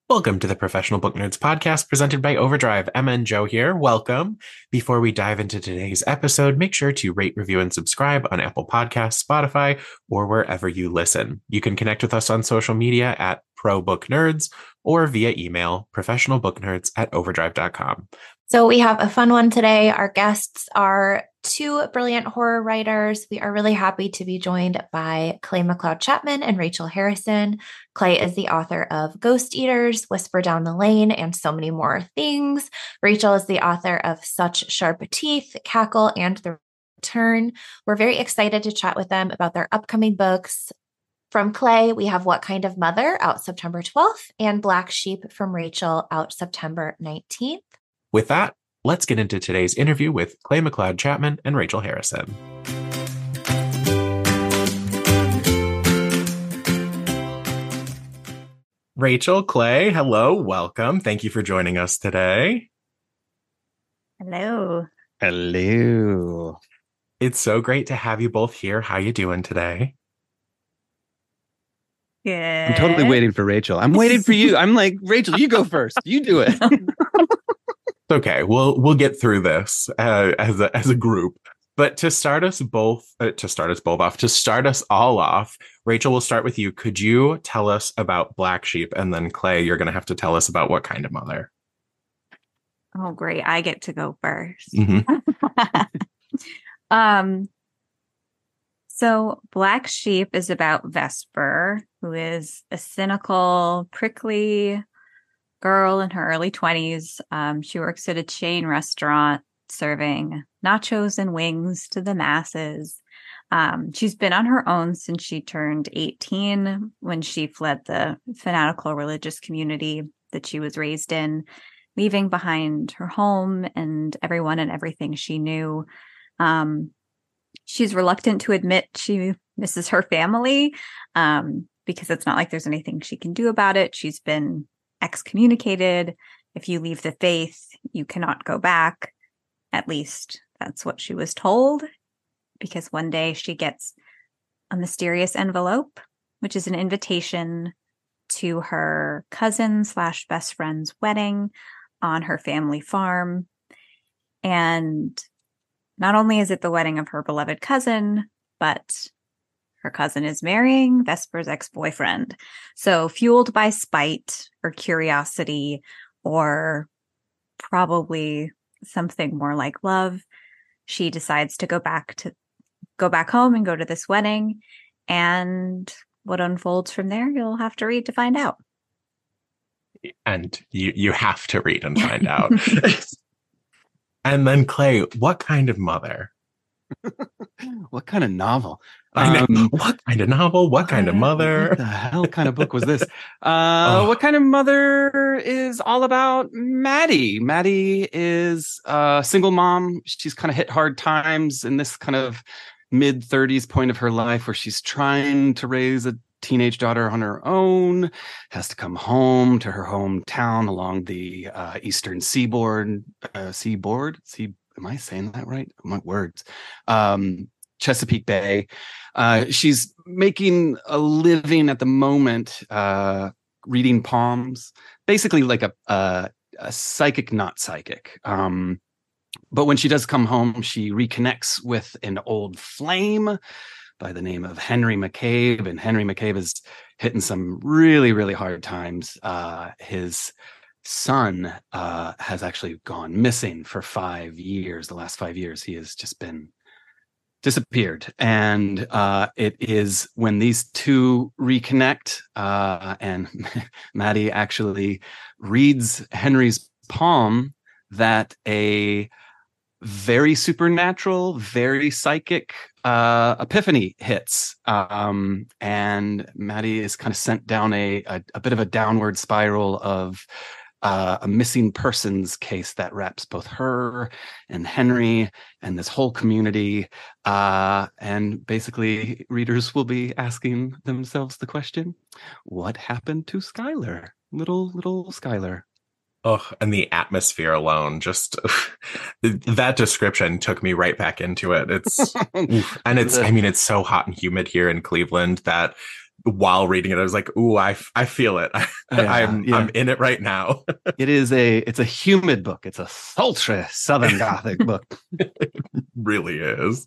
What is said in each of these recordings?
Welcome to the Professional Book Nerds podcast presented by Overdrive. Emma and Joe here. Welcome. Before we dive into today's episode, make sure to rate, review, and subscribe on Apple Podcasts, Spotify, or wherever you listen. You can connect with us on social media at ProBookNerds or via email, professionalbooknerds@overdrive.com. So we have a fun one today. Our guests are two brilliant horror writers. We are really happy to be joined by Clay McLeod Chapman and Rachel Harrison. Clay is the author of Ghost Eaters, Whisper Down the Lane, and so many more things. Rachel is the author of Such Sharp Teeth, Cackle, and The Return. We're very excited to chat with them about their upcoming books. From Clay, we have What Kind of Mother out September 12th and Black Sheep from Rachel out September 19th. With that, let's get into today's interview with Clay McLeod Chapman and Rachel Harrison. Rachel, Clay, hello, welcome. Thank you for joining us today. Hello. Hello. It's so great to have you both here. How you doing today? Good. I'm totally waiting for Rachel. I'm waiting for you. I'm like, Rachel, you go first. You do it. Okay, we'll get through this as a group. But to start us all off, Rachel, we'll start with you. Could you tell us about Black Sheep? And then Clay, you're going to have to tell us about What Kind of Mother. Oh, great. I get to go first. Mm-hmm. So Black Sheep is about Vesper, who is a cynical, prickly girl in her early 20s. She works at a chain restaurant serving nachos and wings to the masses. She's been on her own since she turned 18 when she fled the fanatical religious community that she was raised in, leaving behind her home and everyone and everything she knew. She's reluctant to admit she misses her family because it's not like there's anything she can do about it. She's been excommunicated. If you leave the faith, you cannot go back. At least that's what she was told, because one day she gets a mysterious envelope, which is an invitation to her cousin/best friend's wedding on her family farm. And not only is it the wedding of her beloved cousin, but her cousin is marrying Vesper's ex-boyfriend. So fueled by spite or curiosity, or probably something more like love, she decides to go back home and go to this wedding. And what unfolds from there, you'll have to read to find out. And you have to read and find out. And then Clay, What Kind of Mother? What kind of novel? I know. What kind of novel? What kind of mother? What the hell kind of book was this? What Kind of Mother is all about Maddie. Maddie is a single mom. She's kind of hit hard times in this kind of mid-30s point of her life where she's trying to raise a teenage daughter on her own, has to come home to her hometown along the eastern seaboard. Am I saying that right? My words. Chesapeake Bay. She's making a living at the moment reading palms, basically like a psychic, not psychic. But when she does come home, she reconnects with an old flame by the name of Henry McCabe. And Henry McCabe is hitting some really, really hard times. His son has actually gone missing for 5 years. The last 5 years, he has just been disappeared. And it is when these two reconnect, and Maddie actually reads Henry's palm, that a very supernatural, very psychic epiphany hits. And Maddie is kind of sent down a bit of a downward spiral of a missing persons case that wraps both her and Henry and this whole community. And basically, readers will be asking themselves the question, what happened to Skylar? Little Skylar. Oh, and the atmosphere alone, just that description took me right back into it. It's, and it's, I mean, it's so hot and humid here in Cleveland that while reading it. I was like, ooh, I feel it. I'm in it right now. It's a humid book. It's a sultry Southern Gothic book. It really is.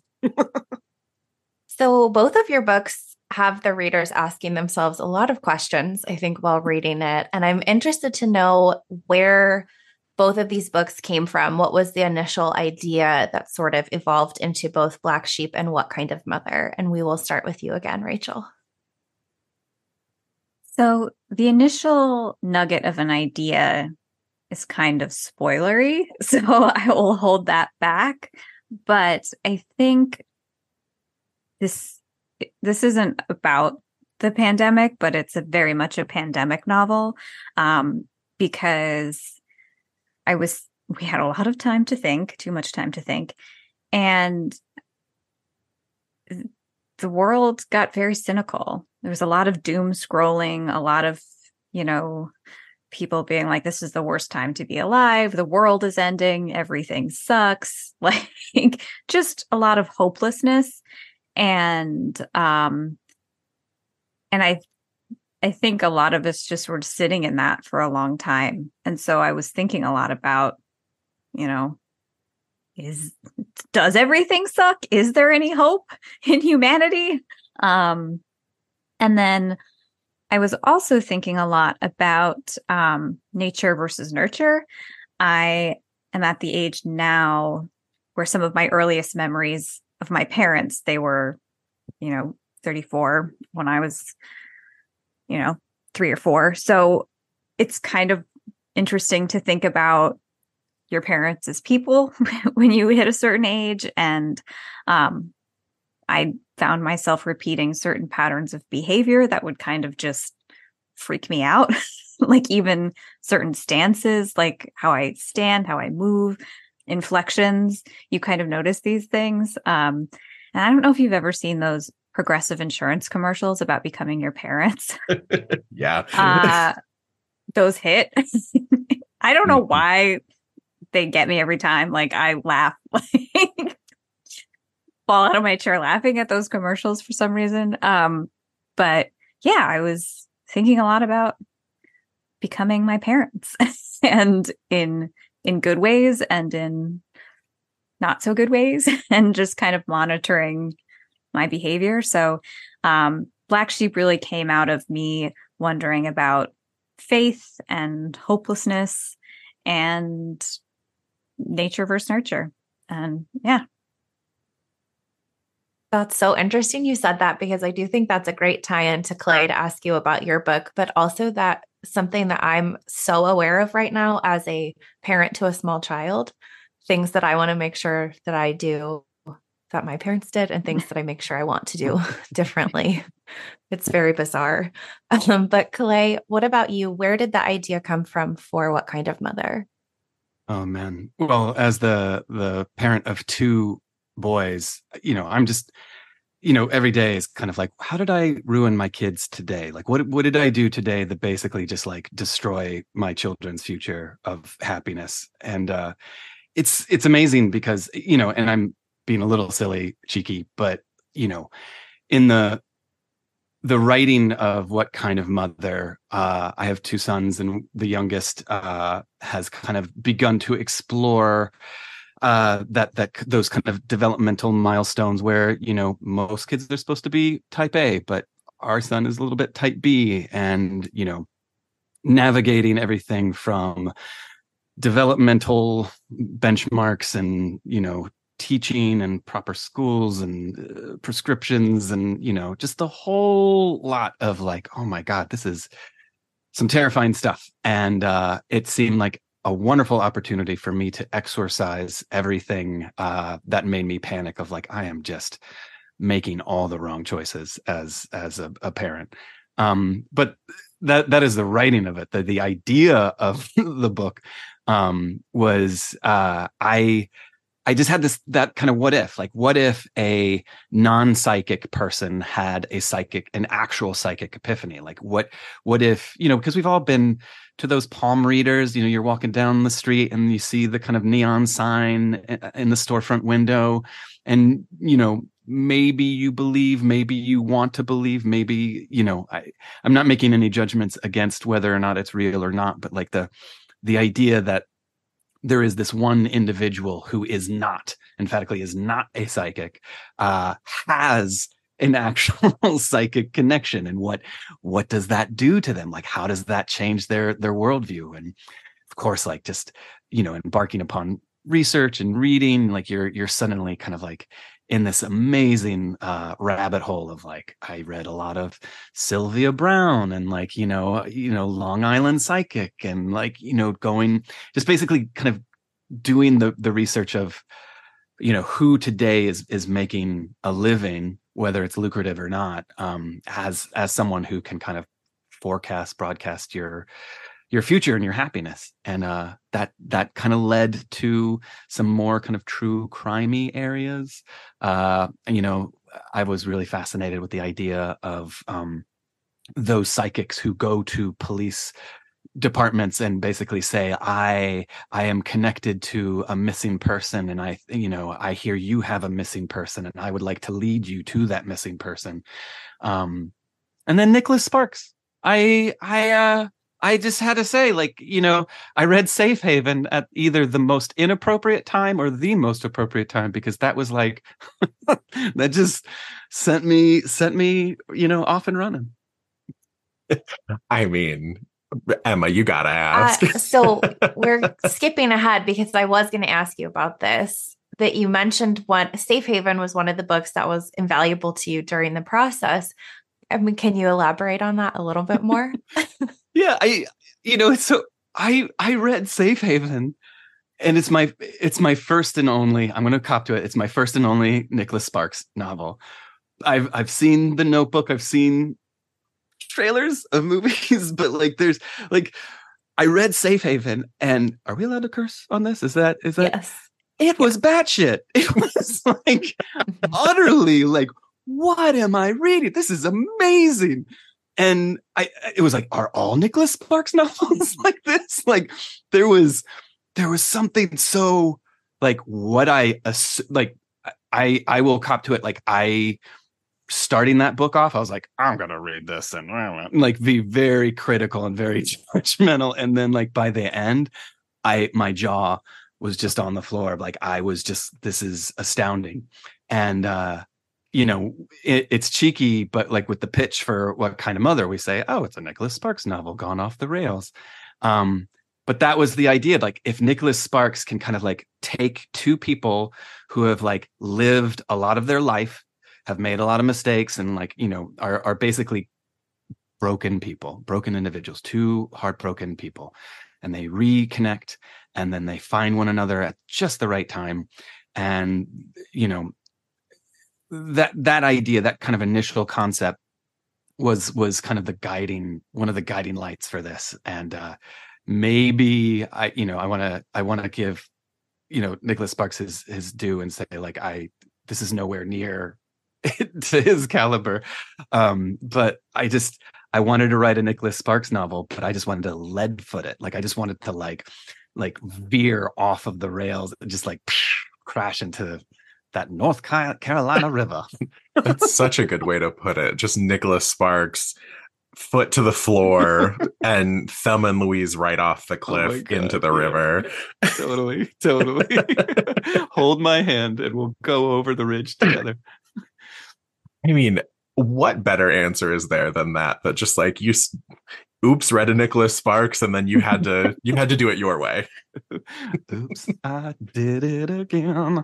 So both of your books have the readers asking themselves a lot of questions, I think, while reading it. And I'm interested to know where both of these books came from. What was the initial idea that sort of evolved into both Black Sheep and What Kind of Mother? And we will start with you again, Rachel. So the initial nugget of an idea is kind of spoilery, so I will hold that back. But I think this isn't about the pandemic, but it's very much a pandemic novel, because we had a lot of time to think, too much time to think, and the world got very cynical. There was a lot of doom scrolling, a lot of, people being like, this is the worst time to be alive. The world is ending. Everything sucks. Like, just a lot of hopelessness. And I think a lot of us just were sitting in that for a long time. And so I was thinking a lot about, does everything suck? Is there any hope in humanity? And then I was also thinking a lot about nature versus nurture. I am at the age now where some of my earliest memories of my parents, they were, 34 when I was, 3 or 4. So it's kind of interesting to think about your parents as people when you hit a certain age. And I found myself repeating certain patterns of behavior that would kind of just freak me out. Like even certain stances, like how I stand, how I move, inflections, you kind of notice these things. And I don't know if you've ever seen those Progressive insurance commercials about becoming your parents. Yeah. Those hit. I don't know why they get me every time. Like I laugh, like fall out of my chair laughing at those commercials for some reason. But yeah, I was thinking a lot about becoming my parents and in good ways and in not so good ways, and just kind of monitoring my behavior. So Black Sheep really came out of me wondering about faith and hopelessness and nature versus nurture. And yeah. That's so interesting you said that, because I do think that's a great tie-in to Clay to ask you about your book, but also that something that I'm so aware of right now as a parent to a small child, things that I want to make sure that I do that my parents did and things that I make sure I want to do differently. It's very bizarre. But Clay, what about you? Where did the idea come from for What Kind of Mother? Oh man. Well, as the parent of 2 boys, I'm just, every day is kind of like, how did I ruin my kids today? Like, what did I do today that basically just like destroy my children's future of happiness? And it's amazing because, and I'm being a little silly, cheeky, but, in the writing of What Kind of Mother, I have 2 sons, and the youngest has kind of begun to explore those kind of developmental milestones where, most kids are supposed to be type A, but our son is a little bit type B, and, navigating everything from developmental benchmarks and, teaching and proper schools and prescriptions and, just a whole lot of like, oh my God, this is some terrifying stuff. And it seemed like a wonderful opportunity for me to exorcise everything that made me panic of like, I am just making all the wrong choices as a parent. But that is the writing of it. The idea of the book was I just had that kind of what if a non-psychic person had an actual psychic epiphany? Like what if, because we've all been to those palm readers, you're walking down the street and you see the kind of neon sign in the storefront window, and, maybe you believe, maybe you want to believe, maybe, I'm not making any judgments against whether or not it's real or not, but like the idea that there is this one individual who is not, emphatically is not a psychic, has an actual psychic connection. And what does that do to them? Like, how does that change their worldview? And of course, like just, embarking upon research and reading, like you're suddenly kind of like in this amazing rabbit hole of like, I read a lot of Sylvia Browne and like, Long Island Psychic and like, going just basically kind of doing the research of, who today is making a living, whether it's lucrative or not, as someone who can kind of broadcast your future and your happiness. And that kind of led to some more kind of true crimey areas. I was really fascinated with the idea of those psychics who go to police departments and basically say, I am connected to a missing person, and I hear you have a missing person, and I would like to lead you to that missing person. And then Nicholas Sparks, I just had to say, like, I read Safe Haven at either the most inappropriate time or the most appropriate time, because that was like that just sent me off and running. I mean, Emma, you gotta ask. So we're skipping ahead because I was going to ask you about this, that you mentioned Safe Haven was one of the books that was invaluable to you during the process. I mean, can you elaborate on that a little bit more? Yeah, I read Safe Haven, and it's my first and only, I'm going to cop to it, it's my first and only Nicholas Sparks novel. I've seen The Notebook, I've seen trailers of movies, but like there's like, I read Safe Haven, and are we allowed to curse on this? Is that Yes. It was batshit. It was like utterly like, what am I reading? This is amazing. And it was like, are all Nicholas Sparks novels like this? Like there was something so like what I will cop to it. Like starting that book off, I was like, I'm going to read this and like be very critical and very judgmental. And then like by the end, my jaw was just on the floor. Like I was just, this is astounding. And, it's cheeky, but like with the pitch for What Kind of Mother, we say, oh, it's a Nicholas Sparks novel gone off the rails. But that was the idea. Like if Nicholas Sparks can kind of like take two people who have like lived a lot of their life, have made a lot of mistakes, and like, are basically broken people, broken individuals, two heartbroken people, and they reconnect, and then they find one another at just the right time. And, that idea, that kind of initial concept was kind of one of the guiding lights for this. And maybe I want to give Nicholas Sparks his due and say like this is nowhere near to his caliber, but I wanted to write a Nicholas Sparks novel, but I just wanted to lead foot it. Like I just wanted to like veer off of the rails and just like crash into that North Carolina River. That's such a good way to put it. Just Nicholas Sparks, foot to the floor, and Thelma and Louise right off the cliff into the river. Totally. Hold my hand and we'll go over the ridge together. I mean, what better answer is there than that? That just like oops, read a Nicholas Sparks, and then you had to do it your way. Oops, I did it again.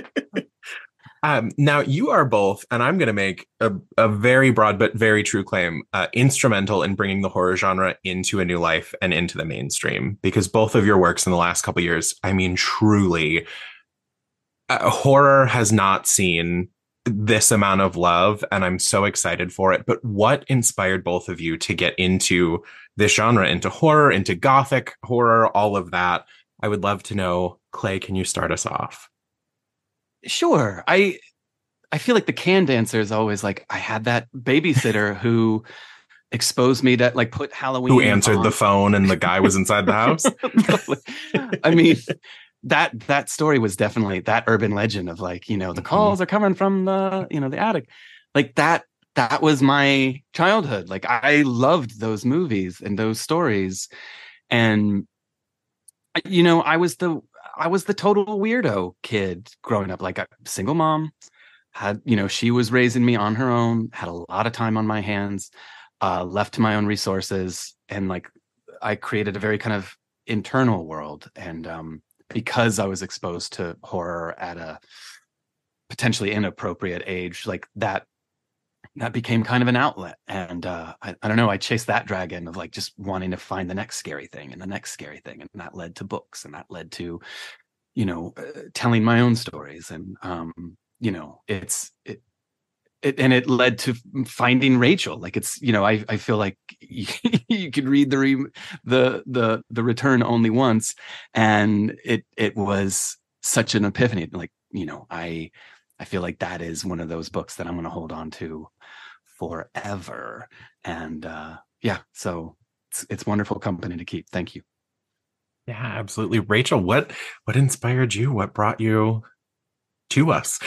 Now you are both, and I'm going to make a very broad but very true claim, instrumental in bringing the horror genre into a new life and into the mainstream, because both of your works in the last couple of years, I mean, truly, horror has not seen this amount of love, and I'm so excited for it. But what inspired both of you to get into this genre, into horror, into gothic horror, all of that? I would love to know. Clay, can you start us off? Sure. I feel like the canned answer is always like, I had that babysitter who exposed me to like put Halloween. Who answered the phone and the guy was inside the house? I mean, that story was definitely that urban legend of like, the calls are coming from the attic. Like that was my childhood. Like I loved those movies and those stories. And I was the total weirdo kid growing up. Like a single mom, had, she was raising me on her own, had a lot of time on my hands, left to my own resources. And like, I created a very kind of internal world. And because I was exposed to horror at a potentially inappropriate age, like that became kind of an outlet. And I don't know, I chased that dragon of like just wanting to find the next scary thing and the next scary thing. And that led to books, and that led to, telling my own stories. And, it led to finding Rachel. Like it's, I feel like you could read the Return only once, and it was such an epiphany. Like, I feel like that is one of those books that I'm going to hold on to forever. And so it's wonderful company to keep. Thank you. Yeah, absolutely. Rachel, what inspired you? What brought you to us?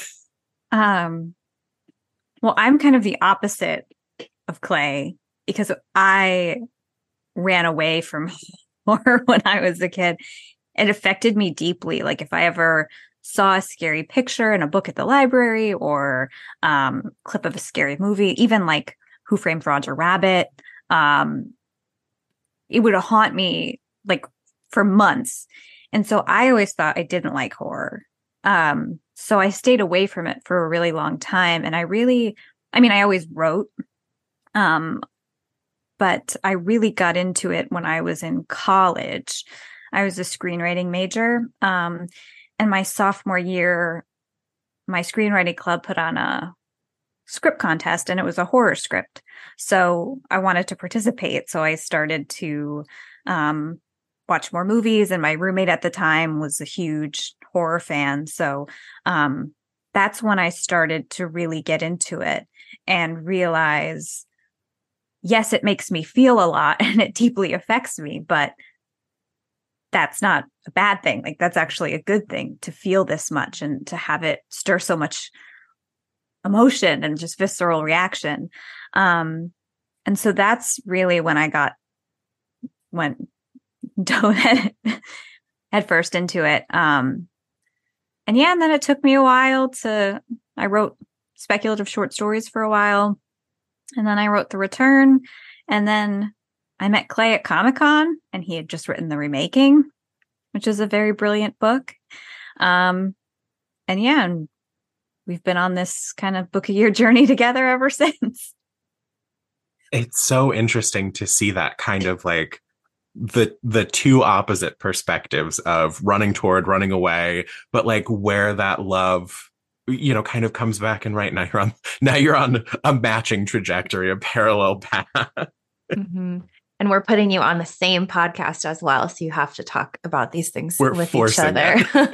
Well, I'm kind of the opposite of Clay because I ran away from horror when I was a kid. It affected me deeply. Like if I ever saw a scary picture in a book at the library or clip of a scary movie, even like Who Framed Roger Rabbit, it would haunt me like for months. And so I always thought I didn't like horror. So I stayed away from it for a really long time. And I always wrote, but I really got into it when I was in college. I was a screenwriting major. And my sophomore year, my screenwriting club put on a script contest, and it was a horror script. So I wanted to participate. So I started to watch more movies. And my roommate at the time was a huge horror fan. So that's when I started to really get into it and realize, yes, it makes me feel a lot and it deeply affects me, but that's not a bad thing. Like that's actually a good thing to feel this much and to have it stir so much emotion and just visceral reaction. And so that's really when I went head first into it. And then it took me a while I wrote speculative short stories for a while, and then I wrote The Return, and then I met Clay at Comic-Con, and he had just written The Remaking, which is a very brilliant book. And we've been on this kind of book a year journey together ever since. It's so interesting to see that kind of like the two opposite perspectives of running toward, running away, but like where that love, kind of comes back. And right now you're on a matching trajectory, a parallel path. Mm-hmm. And we're putting you on the same podcast as well. So you have to talk about these things with each other.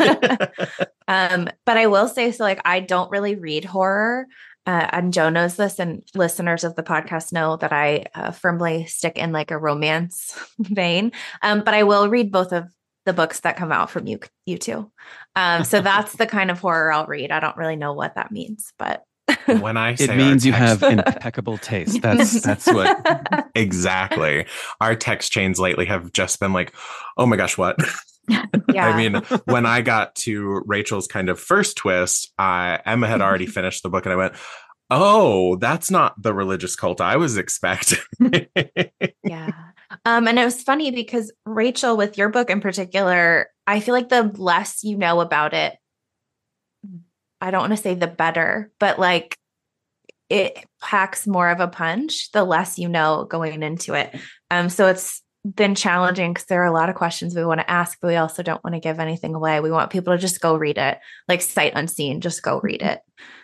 But I will say, so like, I don't really read horror. And Joe knows this, and listeners of the podcast know that I firmly stick in like a romance vein. But I will read both of the books that come out from you two. So that's the kind of horror I'll read. I don't really know what that means, but when I say it means you have impeccable taste. That's what exactly. Our text chains lately have just been like, oh my gosh, what? Yeah. I mean, when I got to Rachel's kind of first twist, Emma had already finished the book, and I went, oh, that's not the religious cult I was expecting. Yeah. And it was funny because Rachel, with your book in particular, I feel like the less you know about it, I don't want to say the better, but like it packs more of a punch the less you know going into it. So it's been challenging because there are a lot of questions we want to ask, but we also don't want to give anything away. We want people to just go read it, like sight unseen, just go read it.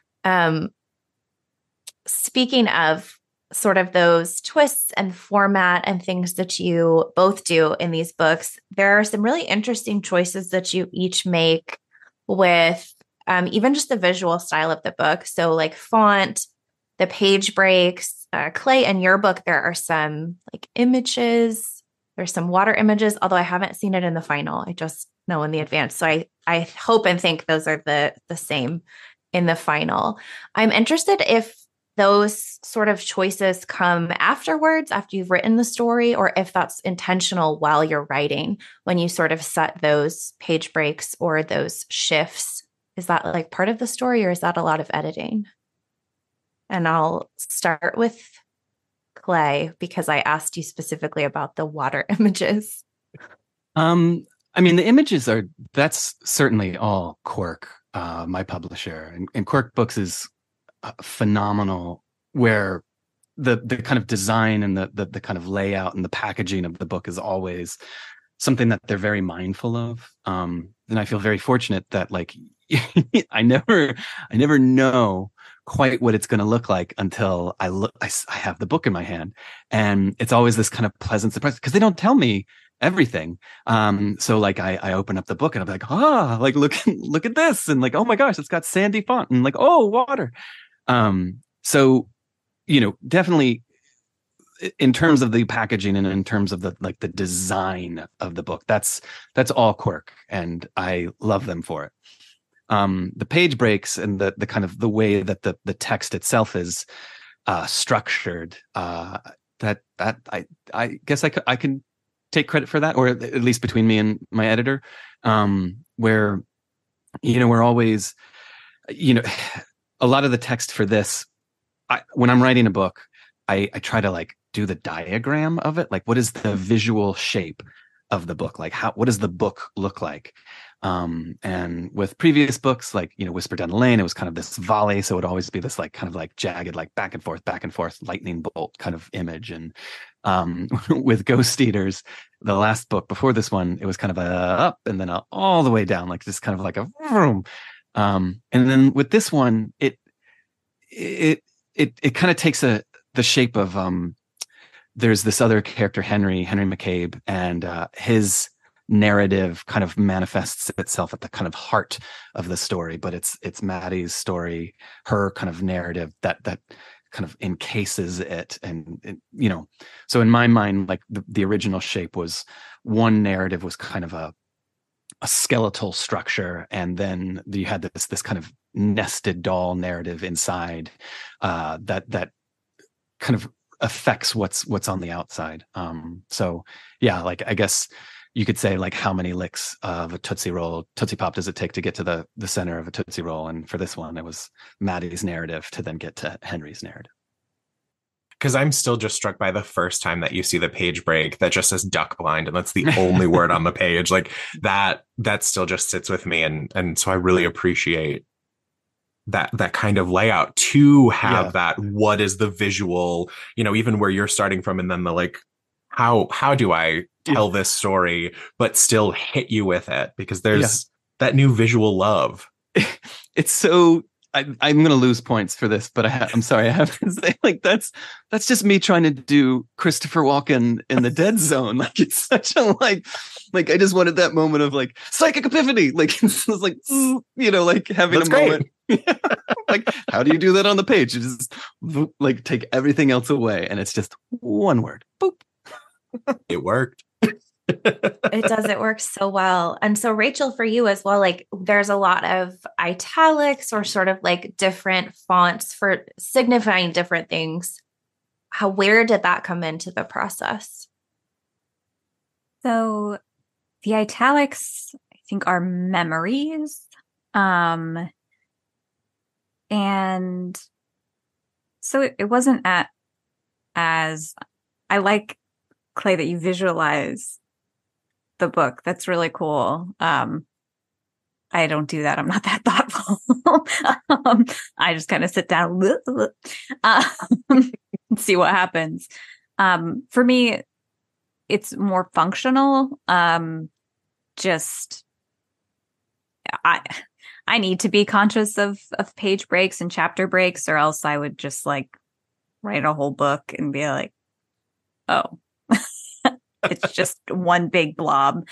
Speaking of sort of those twists and format and things that you both do in these books, there are some really interesting choices that you each make with even just the visual style of the book. So like font, the page breaks, Clay, in your book, there are some like images There's some water images, although I haven't seen it in the final. I just know in the advance. So I hope and think those are the same in the final. I'm interested if those sort of choices come afterwards, after you've written the story, or if that's intentional while you're writing, when you sort of set those page breaks or those shifts. Is that like part of the story, or is that a lot of editing? And I'll start with Clay, because I asked you specifically about the water images. I mean, the images that's certainly all Quirk, my publisher, and Quirk Books is phenomenal, where the kind of design and the kind of layout and the packaging of the book is always something that they're very mindful of. And I feel very fortunate that like I never know quite what it's going to look like until I have the book in my hand, and it's always this kind of pleasant surprise because they don't tell me everything. So like I open up the book and I'm like, like look at this, and like, oh my gosh, it's got sandy font, and like, oh, water. So, definitely in terms of the packaging and in terms of the design of the book, that's all Quirk, and I love them for it. The page breaks and the kind of the way that the text itself is structured, that I guess I can take credit for that, or at least between me and my editor, where we're always, a lot of the text for this, when I'm writing a book, I try to like do the diagram of it, like what is the visual shape of the book, like what does the book look like? And with previous books, like, Whisper Down the Lane, it was kind of this volley. So it would always be this like kind of like jagged, like back and forth, lightning bolt kind of image. And with Ghost Eaters, the last book before this one, it was kind of a up and then all the way down, like just kind of like a vroom. And then with this one, it kind of takes the shape of there's this other character, Henry McCabe, and his narrative kind of manifests itself at the kind of heart of the story, but it's Maddie's story, her kind of narrative that kind of encases it. And so in my mind, like the original shape was one narrative was kind of a skeletal structure, and then you had this kind of nested doll narrative inside that kind of affects what's on the outside. So yeah, like I guess you could say like how many licks of a Tootsie Pop does it take to get to the center of a Tootsie Roll? And for this one, it was Maddie's narrative to then get to Henry's narrative. Because I'm still just struck by the first time that you see the page break that just says duck blind, and that's the only word on the page. Like that still just sits with me. And so I really appreciate that kind of layout to have that. What is the visual, even where you're starting from, and then the like, how do I tell this story, but still hit you with it? Because there's that new visual love. It's so, I'm going to lose points for this, but I'm sorry. I have to say, like, that's just me trying to do Christopher Walken in the Dead Zone. Like, it's such a, like I just wanted that moment of like psychic epiphany. Like, it was like, like having that's a great moment. Like, how do you do that on the page? You just like take everything else away, and it's just one word. Boop. It worked. It does. It works so well. And so Rachel, for you as well, like there's a lot of italics or sort of like different fonts for signifying different things. Where did that come into the process? So the italics, I think, are memories. And so it wasn't as I like, Clay, that you visualize the book. That's really cool. I don't do that. I'm not that thoughtful. I just kind of sit down and see what happens. For me, it's more functional. Just I need to be conscious of page breaks and chapter breaks, or else I would just like write a whole book and be like, oh, it's just one big blob.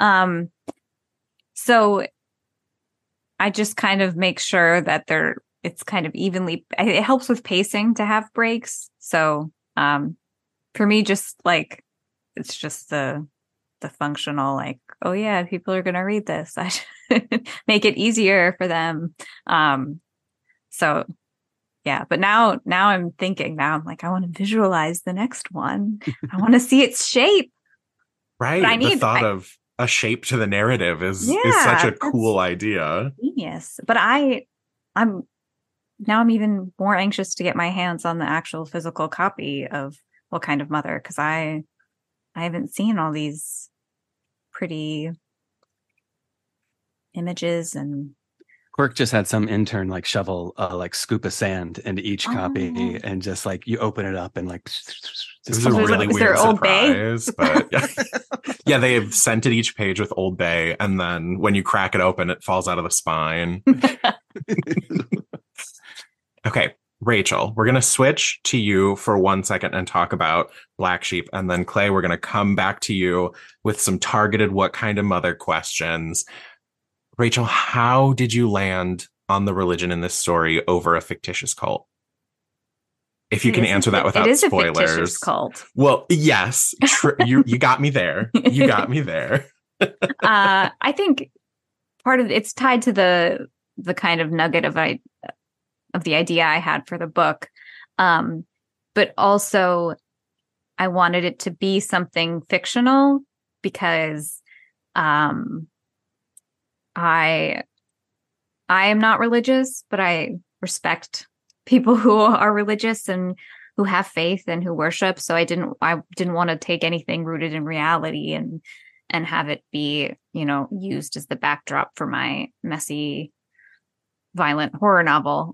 So I just kind of make sure that it's kind of evenly, it helps with pacing to have breaks. So for me, just like it's just the functional, like, oh yeah, people are going to read this. I should make it easier for them. So yeah, but now I'm thinking, now I'm like, I want to visualize the next one. I want to see its shape. Right. The thought of a shape to the narrative is such a cool idea. Genius. But I'm even more anxious to get my hands on the actual physical copy of What Kind of Mother, because I haven't seen all these pretty images. And Quirk just had some intern like shovel like scoop of sand into each copy, and just like you open it up and like this is a really weird surprise. But yeah, they have scented each page with Old Bay, and then when you crack it open, it falls out of the spine. Okay, Rachel, we're going to switch to you for 1 second and talk about Black Sheep. And then Clay, we're going to come back to you with some targeted What Kind of Mother questions. Rachel, how did you land on the religion in this story over a fictitious cult? If you can answer that without spoilers. It is a fictitious cult. Well, yes, you got me there. You got me there. I think part of it's tied to the kind of nugget of the idea I had for the book. But also I wanted it to be something fictional because I am not religious, but I respect people who are religious and who have faith and who worship. So I didn't want to take anything rooted in reality and have it be, used as the backdrop for my messy, violent horror novel.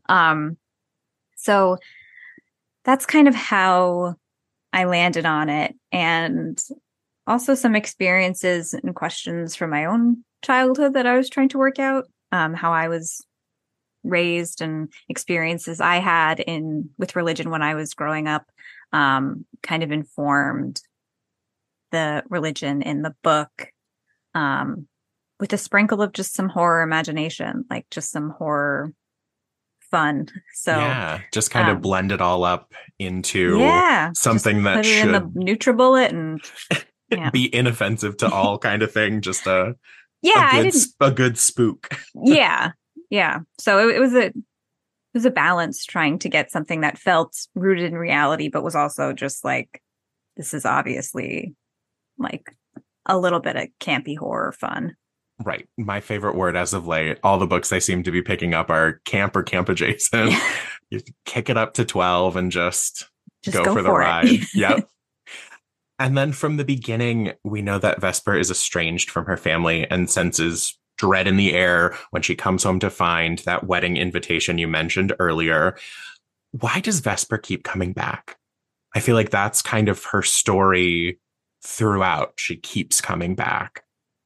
So that's kind of how I landed on it. And also some experiences and questions from my own childhood that I was trying to work out, how I was raised and experiences I had with religion when I was growing up, kind of informed the religion in the book, with a sprinkle of just some horror imagination, like just some horror fun. So yeah, just kind of blend it all up into something that should in the NutriBullet and be inoffensive to all kind of thing. Just a good spook. Yeah. So it was a balance trying to get something that felt rooted in reality, but was also just like, this is obviously like a little bit of campy horror fun. Right. My favorite word as of late, all the books I seem to be picking up are camp or camp adjacent. You kick it up to 12 and just go for the ride. Yep. And then from the beginning, we know that Vesper is estranged from her family and senses dread in the air when she comes home to find that wedding invitation you mentioned earlier. Why does Vesper keep coming back? I feel like that's kind of her story throughout. She keeps coming back.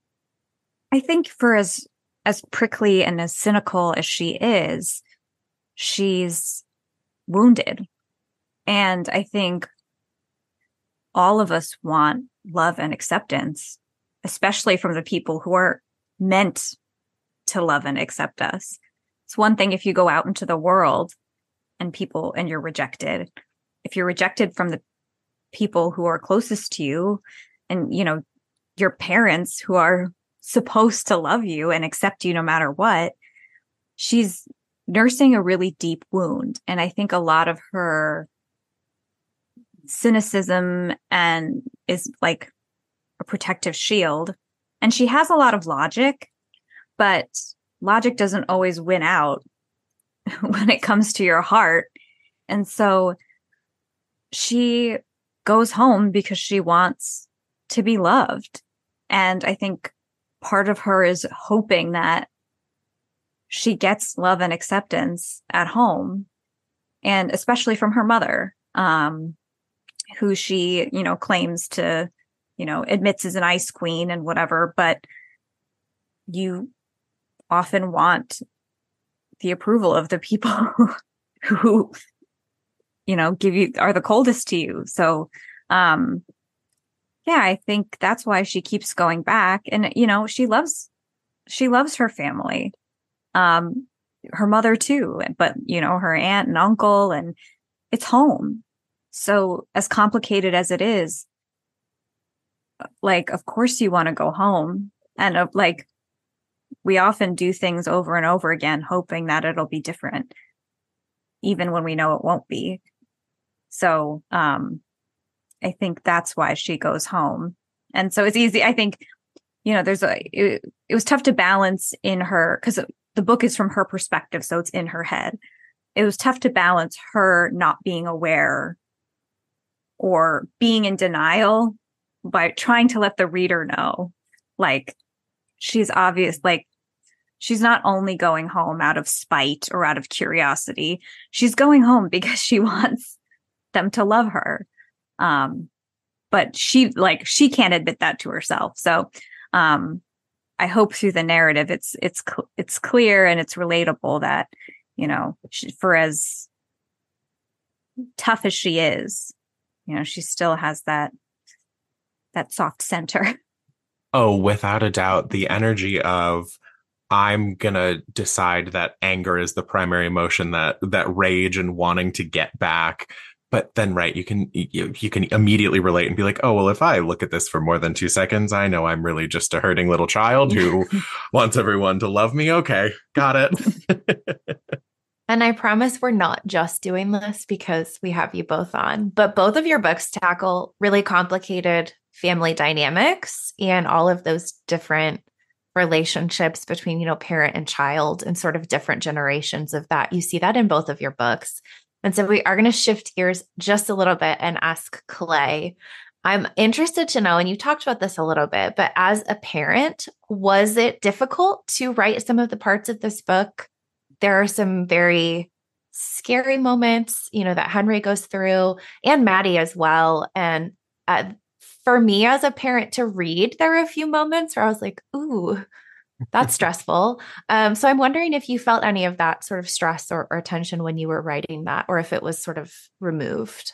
I think for as prickly and as cynical as she is, she's wounded. And I think all of us want love and acceptance, especially from the people who are meant to love and accept us. It's one thing if you go out into the world and you're rejected. If you're rejected from the people who are closest to you and, your parents who are supposed to love you and accept you no matter what, she's nursing a really deep wound. And I think a lot of her cynicism and is like a protective shield. And she has a lot of logic, but logic doesn't always win out when it comes to your heart. And so she goes home because she wants to be loved. And I think part of her is hoping that she gets love and acceptance at home, and especially from her mother, who she, claims to, admits is an ice queen and whatever, but you often want the approval of the people who, are the coldest to you. So, I think that's why she keeps going back. And, she loves her family, her mother too, but, her aunt and uncle, and it's home. So as complicated as it is, like, of course you want to go home. And like, we often do things over and over again, hoping that it'll be different, even when we know it won't be. So I think that's why she goes home. And so it's easy. I think, it was tough to balance in her, because the book is from her perspective. So it's in her head. It was tough to balance her not being aware or being in denial by trying to let the reader know, like, she's obvious, like, she's not only going home out of spite or out of curiosity. She's going home because she wants them to love her. But she can't admit that to herself. So, I hope through the narrative, it's clear and it's relatable that, for as tough as she is, she still has that soft center. Oh, without a doubt, the energy of I'm gonna decide that anger is the primary emotion, that rage and wanting to get back. But then, right, you can immediately relate and be like, oh, well, if I look at this for more than 2 seconds, I know I'm really just a hurting little child who wants everyone to love me. Okay, got it. And I promise we're not just doing this because we have you both on, but both of your books tackle really complicated family dynamics and all of those different relationships between, parent and child and sort of different generations of that. You see that in both of your books. And so we are going to shift gears just a little bit and ask Clay. I'm interested to know, and you talked about this a little bit, but as a parent, was it difficult to write some of the parts of this book? There are some very scary moments, that Henry goes through, and Maddie as well. And for me as a parent to read, there were a few moments where I was like, ooh, that's stressful. So I'm wondering if you felt any of that sort of stress or tension when you were writing that, or if it was sort of removed.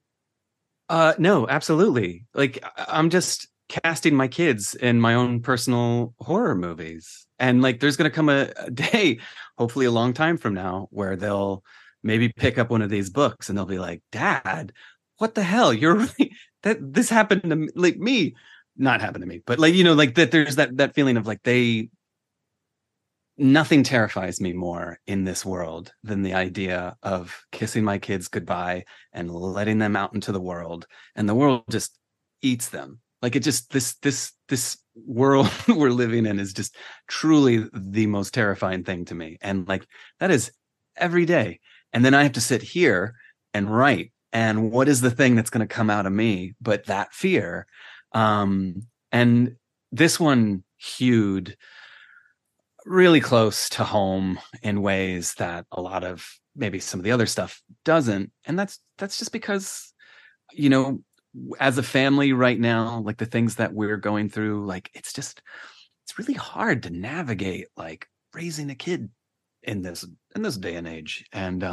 No, absolutely. Like, I'm just casting my kids in my own personal horror movies. And like, there's going to come a day, hopefully a long time from now, where they'll maybe pick up one of these books and they'll be like, Dad, what the hell? You're really, this happened to me, like me. Not happen to me, but like, like that there's that feeling of like nothing terrifies me more in this world than the idea of kissing my kids goodbye and letting them out into the world, and the world just eats them. Like, it just, this world we're living in is just truly the most terrifying thing to me. And like, that is every day. And then I have to sit here and write. And what is the thing that's going to come out of me but that fear? And this one hewed really close to home in ways that a lot of maybe some of the other stuff doesn't. And that's just because, as a family right now, like the things that we're going through, like it's really hard to navigate like raising a kid in this day and age. And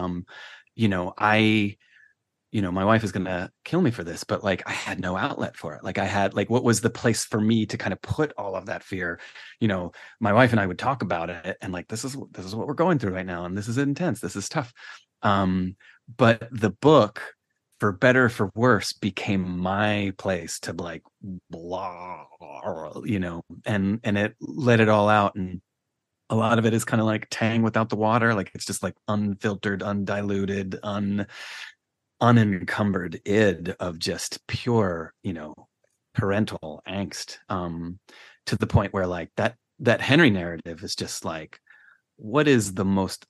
my wife is going to kill me for this, but like I had no outlet for it. Like I had, like, what was the place for me to kind of put all of that fear? My wife and I would talk about it and like, this is what we're going through right now. And this is intense. This is tough. But the book, for better or for worse, became my place to like, blah, and it let it all out. And a lot of it is kind of like Tang without the water. Like, it's just like unfiltered, undiluted, unencumbered id of just pure, parental angst, to the point where like that Henry narrative is just like, what is the most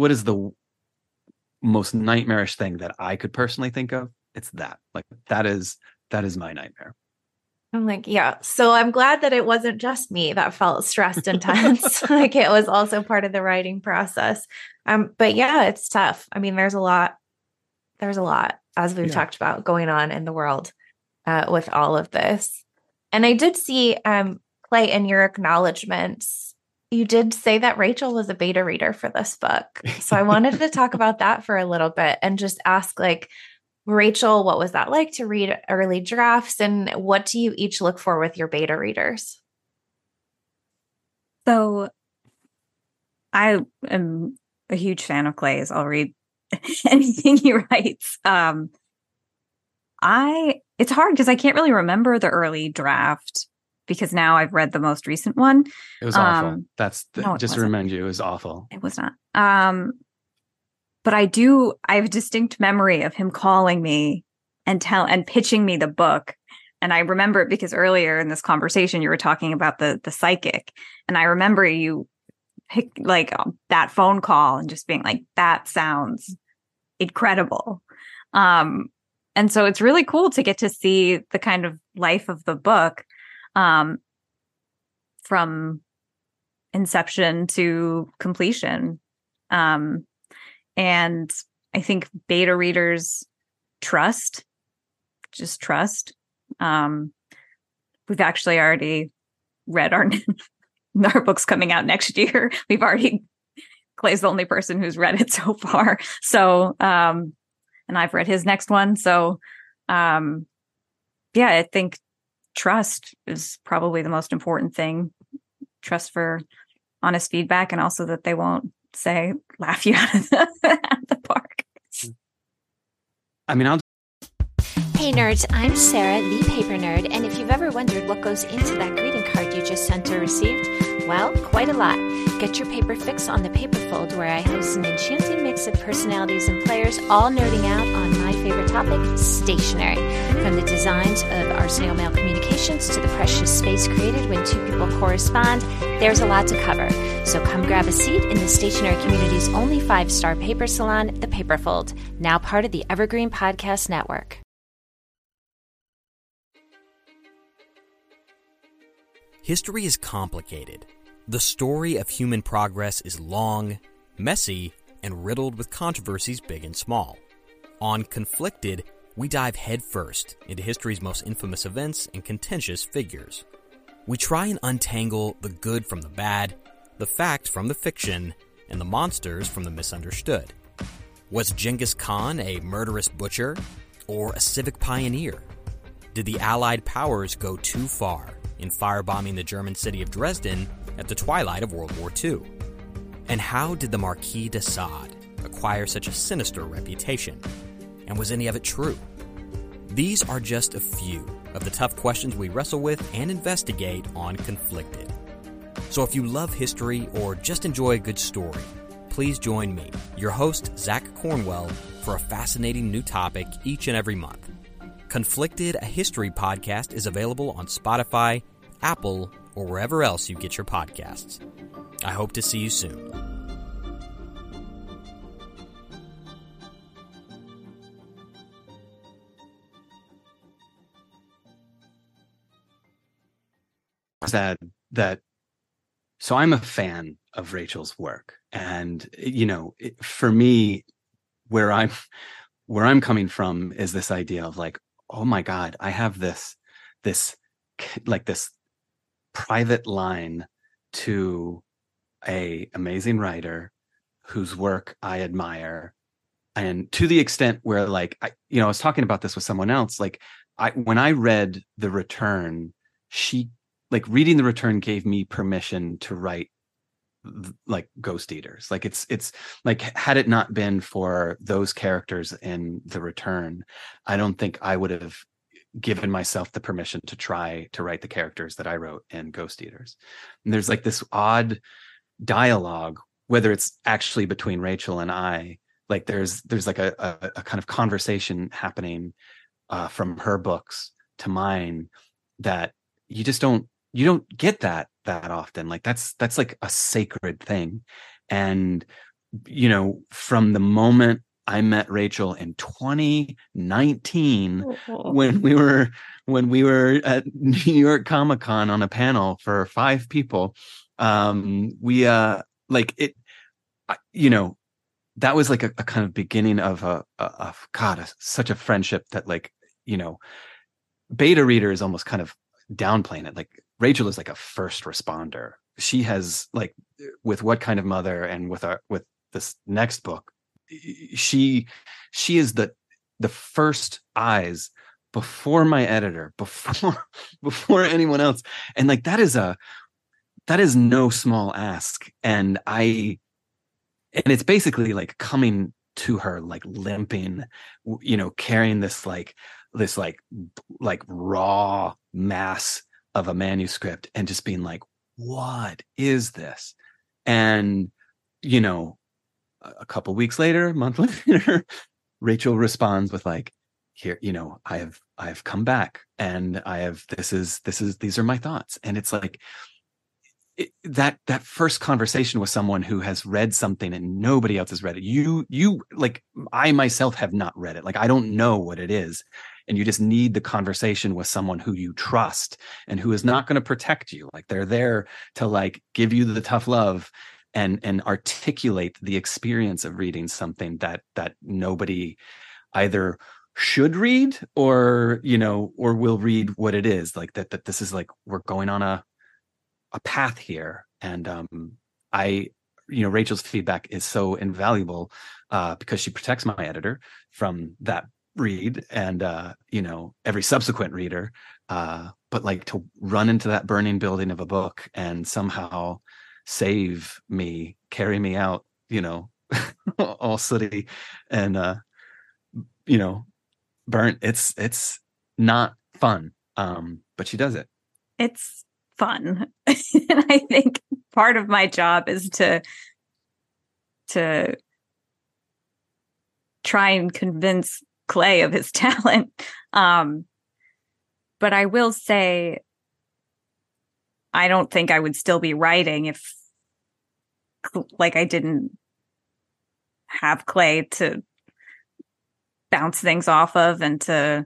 nightmarish thing that I could personally think of? It's that. Like, that is my nightmare. I'm like, yeah. So I'm glad that it wasn't just me that felt stressed and tense. Like, it was also part of the writing process. But yeah, it's tough. I mean, there's a lot, as we've talked about, going on in the world with all of this. And I did see, Clay, in your acknowledgments, you did say that Rachel was a beta reader for this book. So I wanted to talk about that for a little bit and just ask, like, Rachel, what was that like to read early drafts, and what do you each look for with your beta readers? So I am a huge fan of Clay's. I'll read anything he writes. It's it's hard because I can't really remember the early draft because now I've read the most recent one. It was awful. No, just to remind you, it was awful. It was not. But I have a distinct memory of him calling me and pitching me the book. And I remember it because earlier in this conversation, you were talking about the psychic. And I remember you picked like that phone call and just being like, that sounds incredible. And so it's really cool to get to see the kind of life of the book from inception to completion. And I think beta readers trust. We've actually already read our books coming out next year. Clay's the only person who's read it so far. So, and I've read his next one. So, yeah, I think trust is probably the most important thing. Trust for honest feedback, and also that they won't laugh you out of the park. I mean, Hey nerds, I'm Sarah, the paper nerd, and if you've ever wondered what goes into that greeting card you just sent or received, well, quite a lot. Get your paper fix on the Paperfold, where I host an enchanting mix of personalities and players, all nerding out on my favorite topic, stationery. From the designs of our snail mail communications to the precious space created when two people correspond, there's a lot to cover. So come grab a seat in the stationery community's only 5-star paper salon, the Paperfold, now part of the Evergreen Podcast Network. History is complicated. The story of human progress is long, messy, and riddled with controversies big and small. On Conflicted, we dive headfirst into history's most infamous events and contentious figures. We try and untangle the good from the bad, the fact from the fiction, and the monsters from the misunderstood. Was Genghis Khan a murderous butcher or a civic pioneer? Did the Allied powers go too far in firebombing the German city of Dresden at the twilight of World War II? And how did the Marquis de Sade acquire such a sinister reputation? And was any of it true? These are just a few of the tough questions we wrestle with and investigate on Conflicted. So if you love history or just enjoy a good story, please join me, your host, Zach Cornwell, for a fascinating new topic each and every month. Conflicted, a history podcast, is available on Spotify, Apple, or wherever else you get your podcasts. I hope to see you soon. So I'm a fan of Rachel's work, and for me, where I'm coming from is this idea of like, oh my God, I have this private line to a amazing writer whose work I admire, and to the extent where I was talking about this with someone else. When I read The Return, reading The Return gave me permission to write Ghost Eaters. It's had it not been for those characters in The Return, I don't think I would have given myself the permission to try to write the characters that I wrote in Ghost Eaters. And there's this odd dialogue, whether it's actually between Rachel and I, there's a kind of conversation happening from her books to mine that you don't get that often. That's like a sacred thing. And from the moment I met Rachel in 2019 when we were at New York Comic Con on a panel for 5 people. That was a kind of beginning of such a friendship that beta reader is almost kind of downplaying it. Rachel is a first responder. She has with What Kind of Mother and with this next book, she is the first eyes before my editor, before anyone else. And that is no small ask. And it's basically coming to her limping, carrying this this like raw mass of a manuscript and just being like, what is this? And, you know, a couple weeks later, a month later, Rachel responds with like, here, you know, I've come back and these are my thoughts. And it's like that first conversation with someone who has read something and nobody else has read it. You like, I myself have not read it. Like, I don't know what it is. And you just need the conversation with someone who you trust and who is not going to protect you. Like, they're there to like give you the tough love and articulate the experience of reading something that nobody either should read or, you know, or will read what it is. Like that this is like, we're going on a path here. And Rachel's feedback is so invaluable because she protects my editor from that read and every subsequent reader, but like to run into that burning building of a book and somehow save me, carry me out, you know, all sooty and burnt. It's not fun, but she does it. It's fun. And I think part of my job is to try and convince Clay of his talent. But I will say, I don't think I would still be writing if like I didn't have Clay to bounce things off of and to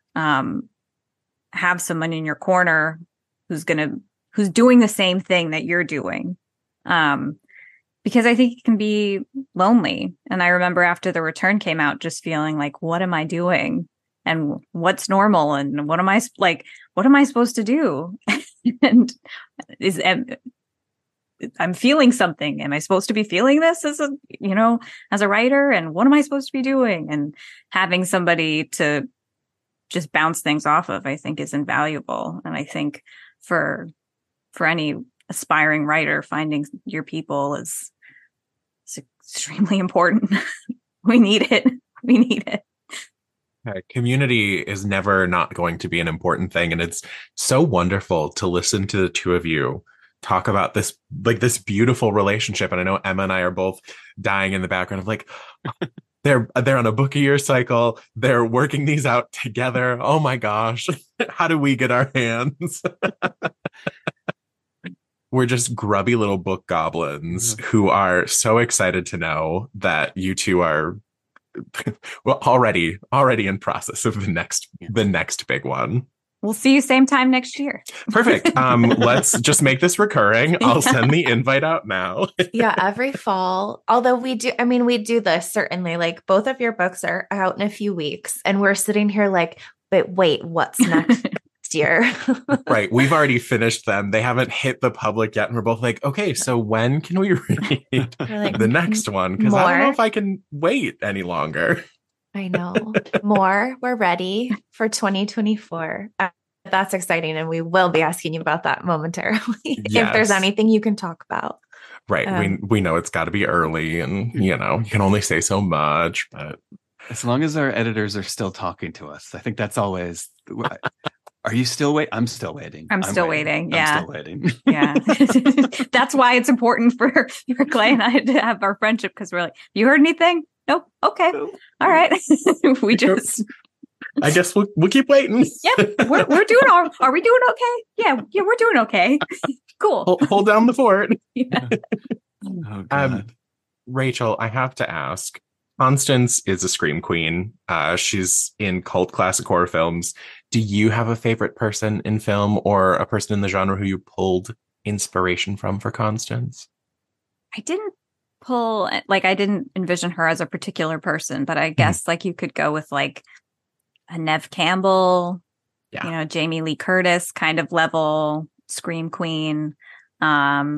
have someone in your corner who's doing the same thing that you're doing. Because I think it can be lonely. And I remember after The Return came out, just feeling like, what am I doing? And what's normal? And what am I supposed to do? And I'm feeling something. Am I supposed to be feeling this as a writer? And what am I supposed to be doing? And having somebody to just bounce things off of, I think, is invaluable. And I think for any aspiring writer, finding your people is extremely important. We need it. Community is never not going to be an important thing. And it's so wonderful to listen to the two of you talk about this beautiful relationship. And I know Emma and I are both dying in the background of like, they're on a book a year cycle. They're working these out together. Oh my gosh. How do we get our hands? We're just grubby little book goblins who are so excited to know that you two are already in process of the next big one. We'll see you same time next year. Perfect. Let's just make this recurring. I'll send the invite out now. Yeah, every fall. Although we do this certainly. Like, both of your books are out in a few weeks, and we're sitting here like, but wait, what's next year? Right. We've already finished them. They haven't hit the public yet. And we're both like, okay, so when can we read the next one? Because I don't know if I can wait any longer. I know. More. We're ready for 2024. That's exciting. And we will be asking you about that momentarily. Yes. If there's anything you can talk about. Right. We know it's got to be early and, you can only say so much. But as long as our editors are still talking to us, I think that's always... Are you still waiting? I'm still waiting. I'm still waiting. Yeah. I'm still waiting. Yeah. That's why it's important for Clay and I to have our friendship, because we're like, you heard anything? Nope. Okay. All right. We just... I guess we'll keep waiting. Yep. We're doing all... Are we doing okay? Yeah, we're doing okay. Cool. Hold down the fort. Yeah. Oh, God. Rachel, I have to ask. Constance is a scream queen. She's in cult classic horror films. Do you have a favorite person in film or a person in the genre who you pulled inspiration from for Constance? I didn't envision her as a particular person, but I guess like you could go with like a Neve Campbell, Jamie Lee Curtis kind of level scream queen. Yeah,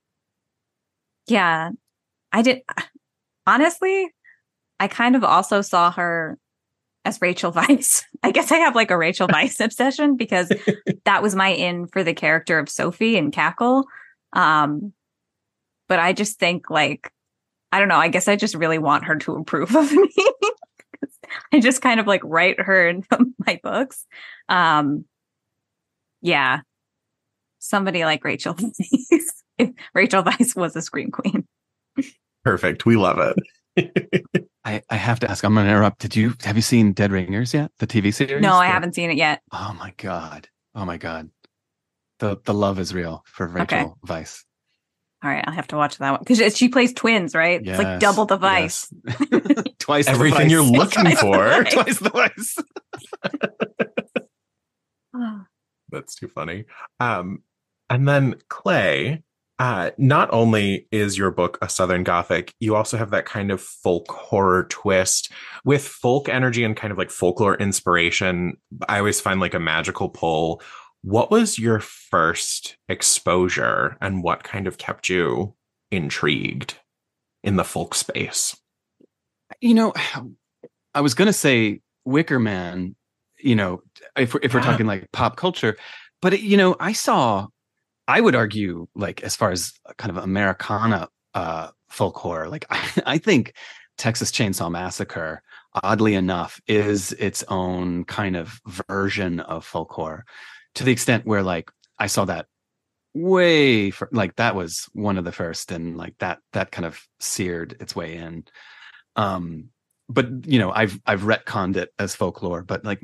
I did. Honestly, I kind of also saw her as Rachel Weisz. I guess I have like a Rachel Weisz obsession because that was my in for the character of Sophie in Cackle. But I just think like, I don't know, I guess I just really want her to approve of me. I just kind of like write her in my books. Yeah, somebody like Rachel Weisz. If Rachel Weisz was a Scream Queen. Perfect. We love it. I have to ask, I'm going to interrupt. Have you seen Dead Ringers yet? The TV series? No, I haven't seen it yet. Oh my God. The love is real for Rachel Weisz. All right, I'll have to watch that one because she plays twins, right? Yes, it's like double the Weisz. Yes. Twice everything you're looking for. Twice the Weisz. That's too funny. And then Clay, not only is your book a Southern Gothic, you also have that kind of folk horror twist with folk energy and kind of like folklore inspiration. I always find like a magical pull. What was your first exposure and what kind of kept you intrigued in the folk space? I was going to say Wicker Man, if we're talking like pop culture, but I would argue, like, as far as kind of Americana folk horror, like I think Texas Chainsaw Massacre, oddly enough, is its own kind of version of folk horror, to the extent where like I saw that like that was one of the first, and like that kind of seared its way in. But I've retconned it as folklore, but like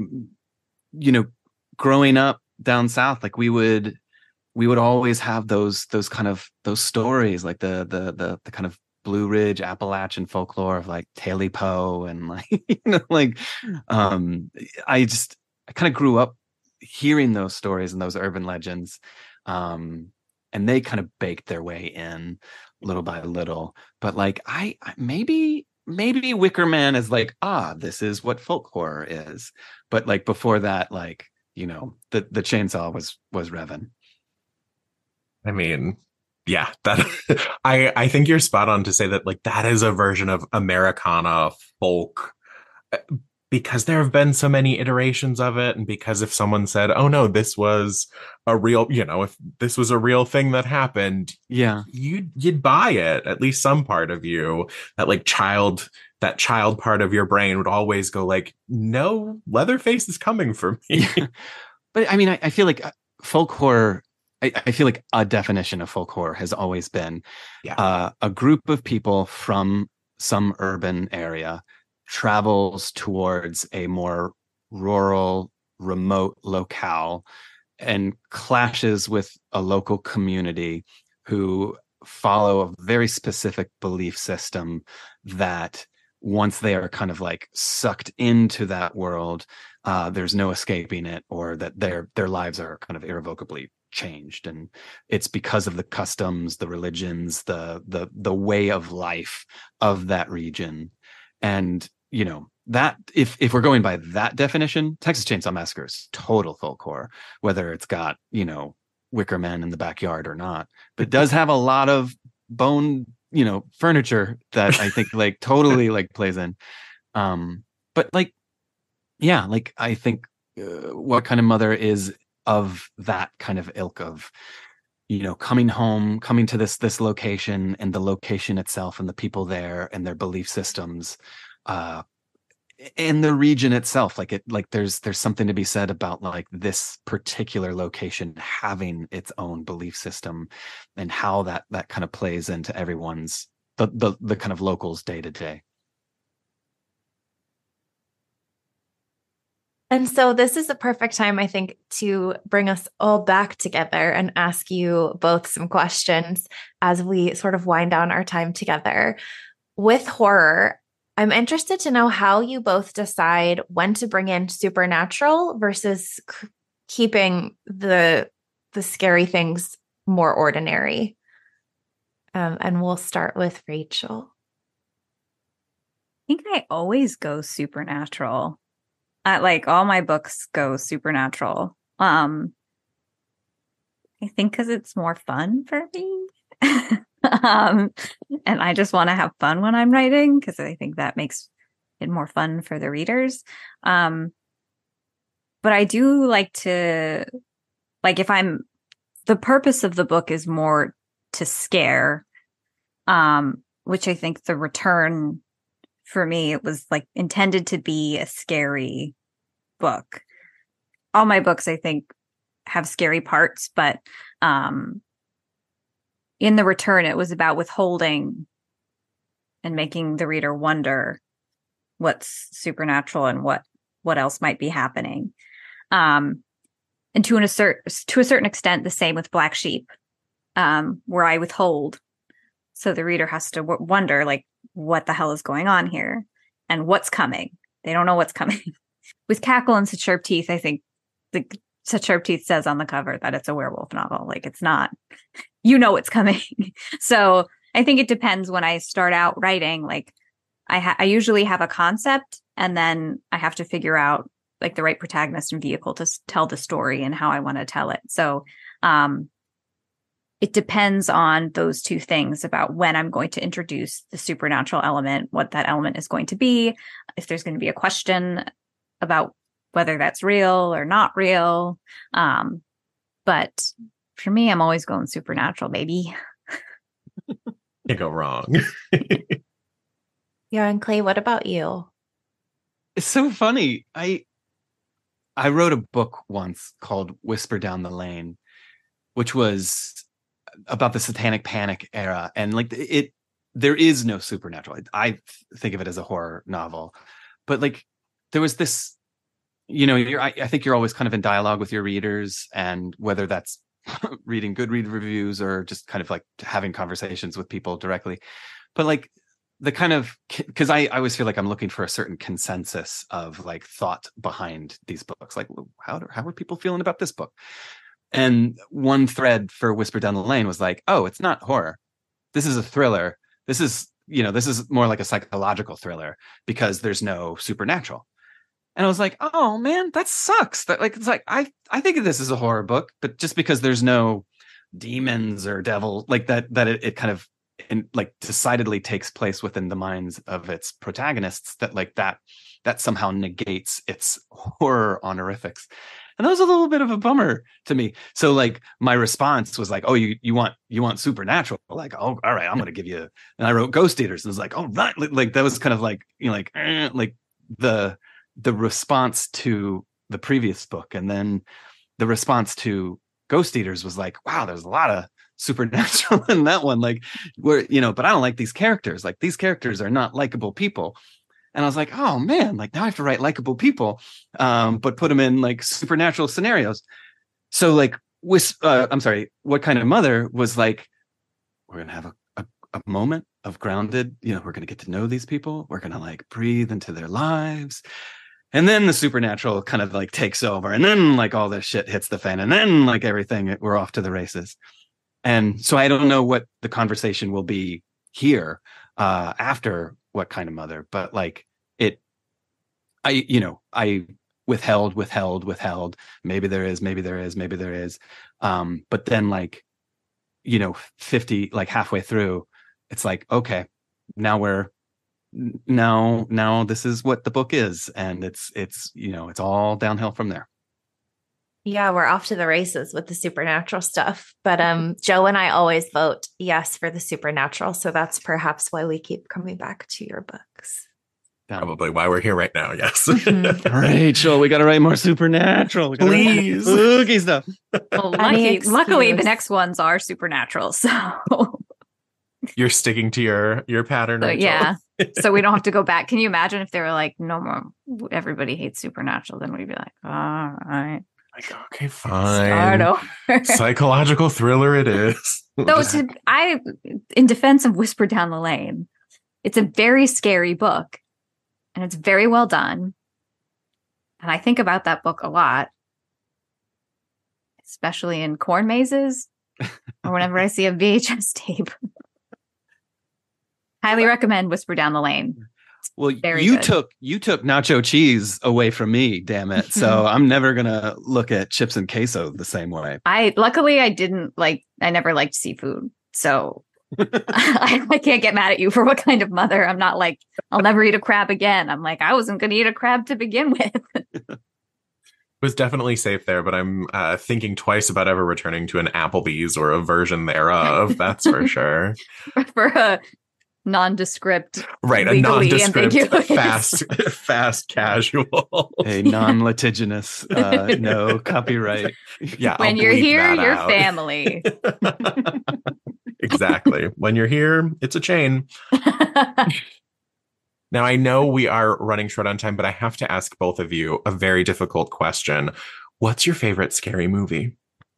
growing up down south, like we would always have those stories, like the kind of Blue Ridge Appalachian folklore of like Taily Poe and like I kind of grew up hearing those stories and those urban legends, and they kind of baked their way in little by little. But like I maybe Wicker Man is like, this is what folk horror is. But like before that, like the chainsaw was revving. I mean, yeah, that I think you're spot on to say that like that is a version of Americana folk, because there have been so many iterations of it, and because if someone said, oh no, this was a real, if this was a real thing that happened, yeah, you'd buy it. At least some part of you, that child part of your brain would always go like, no, Leatherface is coming for me. Yeah. But I mean, I feel like folk horror, I feel like a definition of folk horror has always been a group of people from some urban area travels towards a more rural, remote locale and clashes with a local community who follow a very specific belief system that once they are kind of like sucked into that world, there's no escaping it, or that their lives are kind of irrevocably changed. And it's because of the customs, the religions, the way of life of that region. And that if we're going by that definition, Texas Chainsaw Massacre is total folk horror, whether it's got Wicker Man in the backyard or not. But it does have a lot of bone furniture that I think like totally like plays in. But like, yeah, like I think What Kind of Mother is of that kind of ilk of coming home, coming to this location, and the location itself and the people there and their belief systems, and the region itself. Like there's something to be said about like this particular location having its own belief system, and how that kind of plays into everyone's the kind of locals day to day. And so this is a perfect time, I think, to bring us all back together and ask you both some questions as we sort of wind down our time together. With horror, I'm interested to know how you both decide when to bring in supernatural versus keeping the scary things more ordinary. And we'll start with Rachel. I think I always go supernatural. Like all my books go supernatural. I think because it's more fun for me. And I just want to have fun when I'm writing, because I think that makes it more fun for the readers. But I do like to, like, the purpose of the book is more to scare, which I think The Return, for me, it was like intended to be a scary book. all my books, I think, have scary parts, but in The Return, it was about withholding and making the reader wonder what's supernatural and what else might be happening. And to a certain extent, the same with Black Sheep, where I withhold. So the reader has to wonder, like, what the hell is going on here and what's coming. They don't know what's coming. With Cackle and Such Sharp Teeth, I think Such Sharp Teeth says on the cover that it's a werewolf novel. Like, it's not, you know, it's coming. So I think it depends. When I start out writing, like I usually have a concept, and then I have to figure out like the right protagonist and vehicle to tell the story and how I want to tell it. So it depends on those two things about when I'm going to introduce the supernatural element, what that element is going to be, if there's going to be a question about whether that's real or not real. But for me, I'm always going supernatural, baby. Can't go wrong. Yeah, and Clay, what about you? It's so funny. I wrote a book once called Whisper Down the Lane, which was about the Satanic Panic era. And like there is no supernatural. I think of it as a horror novel, but like there was this, you know, I think you're always kind of in dialogue with your readers, and whether that's reading Goodreads reviews or just kind of like having conversations with people directly. But like the kind of, because I always feel like I'm looking for a certain consensus of like thought behind these books. Like, how are people feeling about this book? And one thread for Whisper Down the Lane was like, oh, it's not horror. This is a thriller. This is more like a psychological thriller because there's no supernatural. And I was like, oh man, that sucks. That like, it's like, I think of this as a horror book, but just because there's no demons or devil like that it kind of like decidedly takes place within the minds of its protagonists, that like that somehow negates its horror honorifics. And that was a little bit of a bummer to me. So like my response was like, oh, you want supernatural? Like, oh, all right, I'm going to give you. And I wrote Ghost Eaters, and it was like, oh, right. Like that was kind of like, you know, like the response to the previous book, and then the response to Ghost Eaters was like, wow, there's a lot of supernatural in that one. Like, where, you know, but I don't like these characters. Like, these characters are not likable people. And I was like, oh man, like now I have to write likable people, but put them in like supernatural scenarios. So like What Kind of Mother was like, we're going to have a moment of grounded, you know, we're going to get to know these people. We're going to like breathe into their lives. And then the supernatural kind of like takes over. And then like all this shit hits the fan. And then like everything, we're off to the races. And so I don't know what the conversation will be here after What Kind of Mother, but like I withheld. Maybe there is. But then like, you know, 50, like halfway through, it's like, okay, now this is what the book is. And it's, you know, it's all downhill from there. Yeah, we're off to the races with the supernatural stuff. But Joe and I always vote yes for the supernatural. So that's perhaps why we keep coming back to your books. Probably why we're here right now. Yes. Mm-hmm. Rachel, we got to write more supernatural. Please. Spooky stuff. Well, luckily, the next ones are supernatural. So you're sticking to your pattern. So, yeah. So we don't have to go back. Can you imagine if they were like, no more, everybody hates supernatural? Then we'd be like, all right. Like, okay, fine. Start over. Psychological thriller it is. So in defense of Whisper Down the Lane, it's a very scary book and it's very well done. And I think about that book a lot, especially in corn mazes or whenever I see a VHS tape. Highly recommend Whisper Down the Lane. Well, you took nacho cheese away from me, damn it. So I'm never going to look at chips and queso the same way. I never liked seafood. So I can't get mad at you for What Kind of Mother. I'm not like, I'll never eat a crab again. I'm like, I wasn't going to eat a crab to begin with. It was definitely safe there, but I'm thinking twice about ever returning to an Applebee's or a version thereof. That's for sure. For nondescript, right? A legally nondescript, ambiguous. fast casual. A non-litigious, no copyright. Yeah, When I'll you're bleep here, that you're out. family. Exactly. When you're here, it's a chain. Now, I know we are running short on time, but I have to ask both of you a very difficult question. What's your favorite scary movie?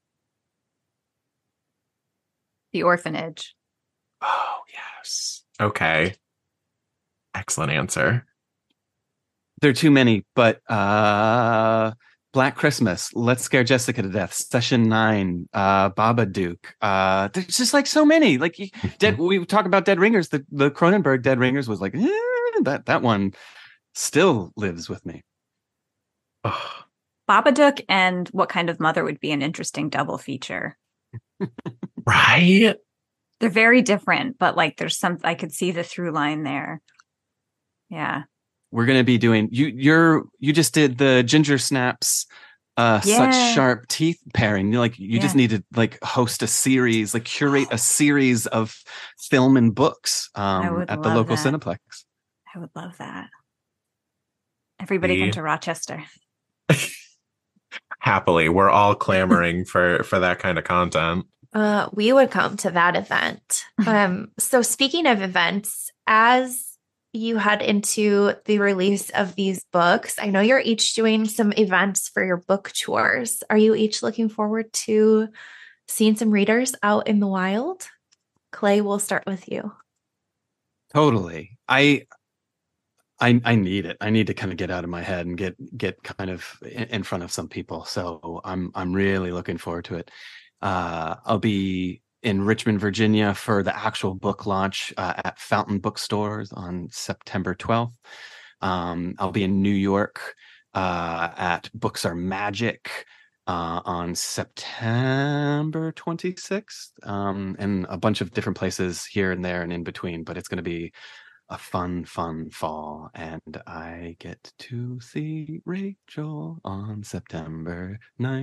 The Orphanage. Oh, yes. Okay. Excellent answer. There are too many, but Black Christmas, Let's Scare Jessica to Death, Session 9, Babadook. There's just like so many. Like we talk about Dead Ringers. The Cronenberg Dead Ringers was like that one still lives with me. Oh, Babadook and What Kind of Mother would be an interesting double feature. right? They're very different, but like there's some I could see the through line there. Yeah. We're gonna be doing you just did the Ginger Snaps such sharp teeth pairing. You just need to like host a series, like curate a series of film and books at the local Cineplex. I would love that. Everybody come to Rochester. Happily, we're all clamoring for that kind of content. We would come to that event. So speaking of events, as you head into the release of these books, I know you're each doing some events for your book tours. Are you each looking forward to seeing some readers out in the wild? Clay, we'll start with you. Totally. I need it. I need to kind of get out of my head and get kind of in front of some people. So I'm really looking forward to it. I'll be in Richmond, Virginia for the actual book launch at Fountain Bookstores on September 12th. I'll be in New York at Books Are Magic on September 26th, and a bunch of different places here and there and in between. But it's going to be a fun fall, and I get to see Rachel on September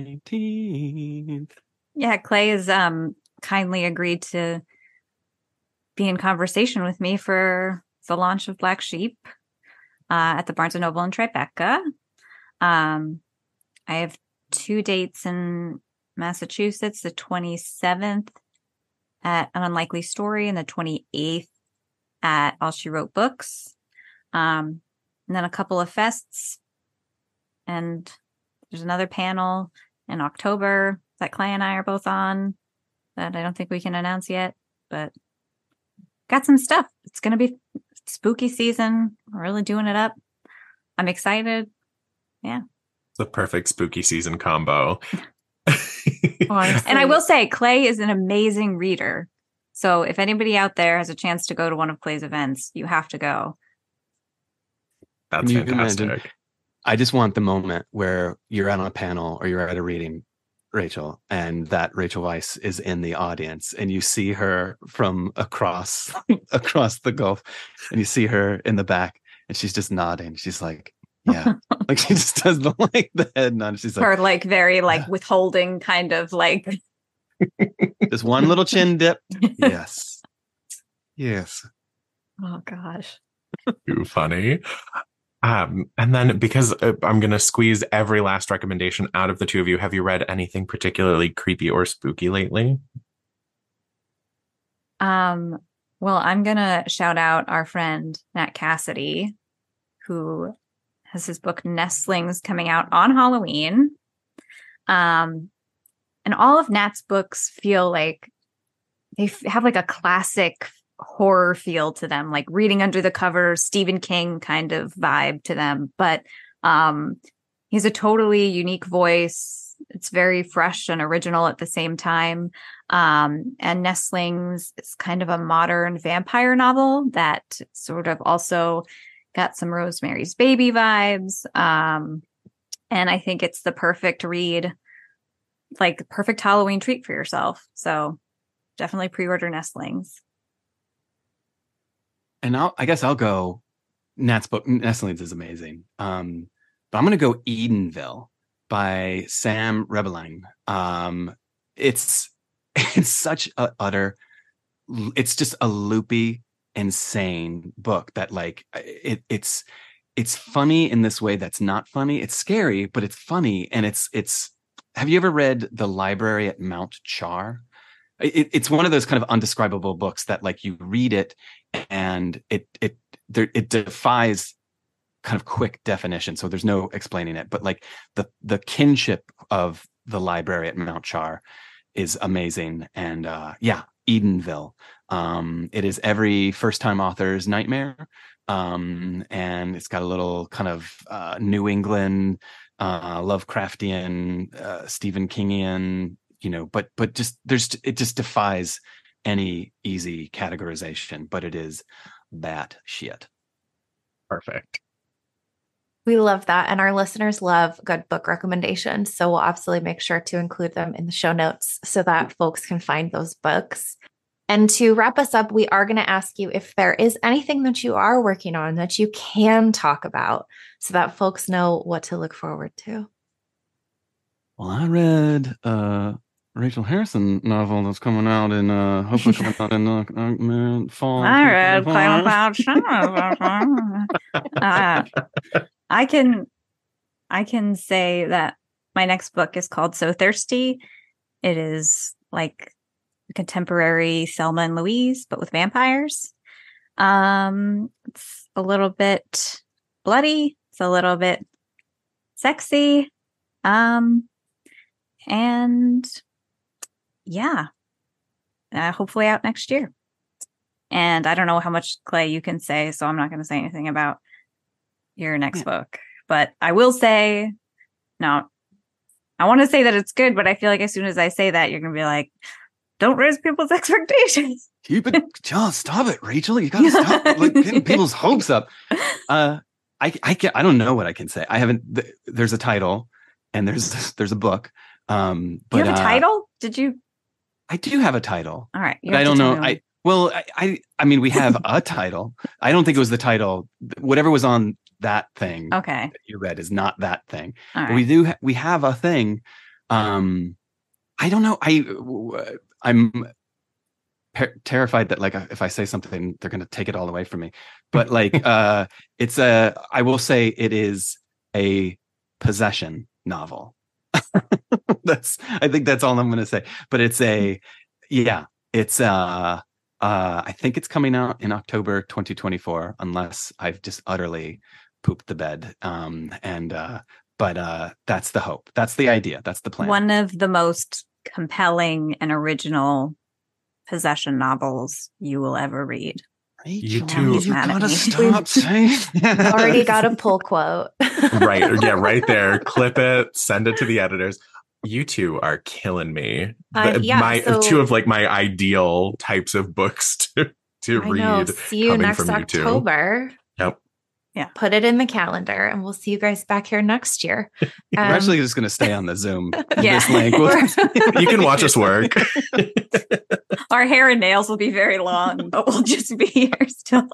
19th. Yeah, Clay has kindly agreed to be in conversation with me for the launch of Black Sheep at the Barnes & Noble in Tribeca. I have 2 dates in Massachusetts, the 27th at An Unlikely Story and the 28th at All She Wrote Books. And then a couple of fests. And there's another panel in October that Clay and I are both on that I don't think we can announce yet, but got some stuff. It's going to be spooky season. We're really doing it up. I'm excited. Yeah. It's the perfect spooky season combo. And I will say, Clay is an amazing reader. So if anybody out there has a chance to go to one of Clay's events, you have to go. That's fantastic. Imagine? I just want the moment where you're out on a panel or you're at a reading, Rachel, and that Rachel Weisz is in the audience, and you see her from across the Gulf, and you see her in the back, and she's just nodding. She's like, yeah, like she just does the head nod. She's like, her like very like withholding kind of like just one little chin dip. Yes. Oh gosh, Too funny. And then because I'm going to squeeze every last recommendation out of the two of you, have you read anything particularly creepy or spooky lately? Well, I'm going to shout out our friend Nat Cassidy, who has his book Nestlings coming out on Halloween. And all of Nat's books feel like they have like a classic horror feel to them, like Reading Under the Covers, Stephen King kind of vibe to them. But he has a totally unique voice. It's very fresh and original at the same time. And Nestlings is kind of a modern vampire novel that sort of also got some Rosemary's Baby vibes. And I think it's the perfect read, like the perfect Halloween treat for yourself. So definitely pre-order Nestlings. And I guess I'll go. Nat's book Nestlings is amazing. But I'm going to go Edenville by Sam Rebeline. It's such a utter. It's just a loopy insane book that like it's funny in this way that's not funny. It's scary, but it's funny. And it's have you ever read The Library at Mount Char? It's one of those kind of undescribable books that like you read it and it defies kind of quick definition. So there's no explaining it, but like the kinship of The Library at Mount Char is amazing. And Edenville. It is every first-time author's nightmare. And it's got a little kind of New England, Lovecraftian, Stephen Kingian, but it just defies any easy categorization, but it is bat shit. Perfect. We love that. And our listeners love good book recommendations. So we'll absolutely make sure to include them in the show notes so that folks can find those books. And to wrap us up, we are going to ask you if there is anything that you are working on that you can talk about so that folks know what to look forward to. Well, I read Rachel Harrison novel that's coming out in hopefully coming out in fall. I read Clay I can say that my next book is called So Thirsty. It is like contemporary Thelma and Louise, but with vampires. It's a little bit bloody. It's a little bit sexy. And yeah, hopefully out next year. And I don't know how much, Clay, you can say, so I'm not going to say anything about your next book. But I will say, no, I want to say that it's good, but I feel like as soon as I say that, you're going to be like, don't raise people's expectations. Just stop it, Rachel. You got to stop like getting people's hopes up. I don't know what I can say. I haven't. There's a title, and there's a book. But you have a title? Did you? I do have a title. All right. But I don't know. I mean, we have a title. I don't think it was the title. Whatever was on that thing. Okay. That you read is not that thing. All But right. we have a thing. I don't know. I'm terrified that like if I say something, they're going to take it all away from me. But like, I will say it is a possession novel. I think that's all I'm going to say. But it's I think it's coming out in October 2024, unless I've just utterly pooped the bed. But that's the hope. That's the idea. That's the plan. One of the most compelling and original possession novels you will ever read. You too. You gotta stop saying that. Already got a pull quote. Right. Yeah, right there. Clip it, send it to the editors. You two are killing me. Two of like my ideal types of books to read. See you next October. Yep. Yeah. Put it in the calendar and we'll see you guys back here next year. We're actually just going to stay on the Zoom. Yeah. This link. You can watch us work. Our hair and nails will be very long, but we'll just be here still.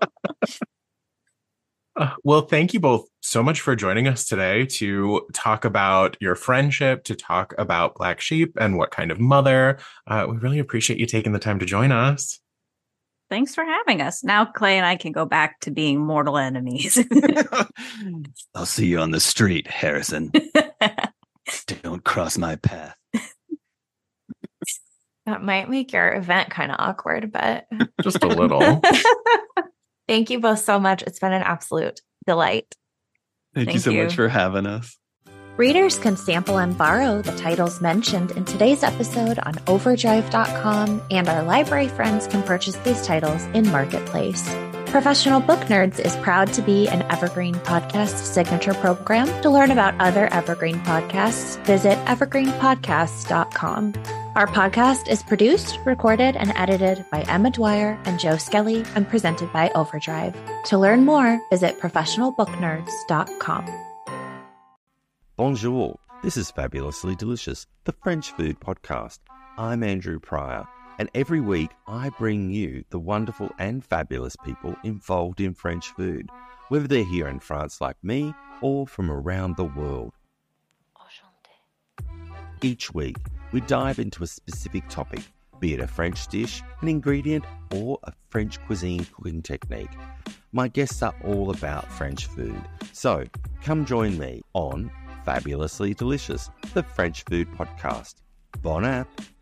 Well, thank you both so much for joining us today to talk about your friendship, to talk about Black Sheep and what kind of mother. We really appreciate you taking the time to join us. Thanks for having us. Now Clay and I can go back to being mortal enemies. I'll see you on the street, Harrison. Don't cross my path. That might make your event kind of awkward, but just a little. Thank you both so much. It's been an absolute delight. Thank you so much for having us. Readers can sample and borrow the titles mentioned in today's episode on overdrive.com, and our library friends can purchase these titles in Marketplace. Professional Book Nerds is proud to be an Evergreen Podcast signature program. To learn about other Evergreen podcasts, visit evergreenpodcasts.com. Our podcast is produced, recorded, and edited by Emma Dwyer and Joe Skelly and presented by Overdrive. To learn more, visit professionalbooknerds.com. Bonjour, this is Fabulously Delicious, the French food podcast. I'm Andrew Pryor, and every week I bring you the wonderful and fabulous people involved in French food, whether they're here in France like me or from around the world. Each week, we dive into a specific topic, be it a French dish, an ingredient, or a French cuisine cooking technique. My guests are all about French food. So come join me on Fabulously Delicious, the French Food Podcast. Bon app!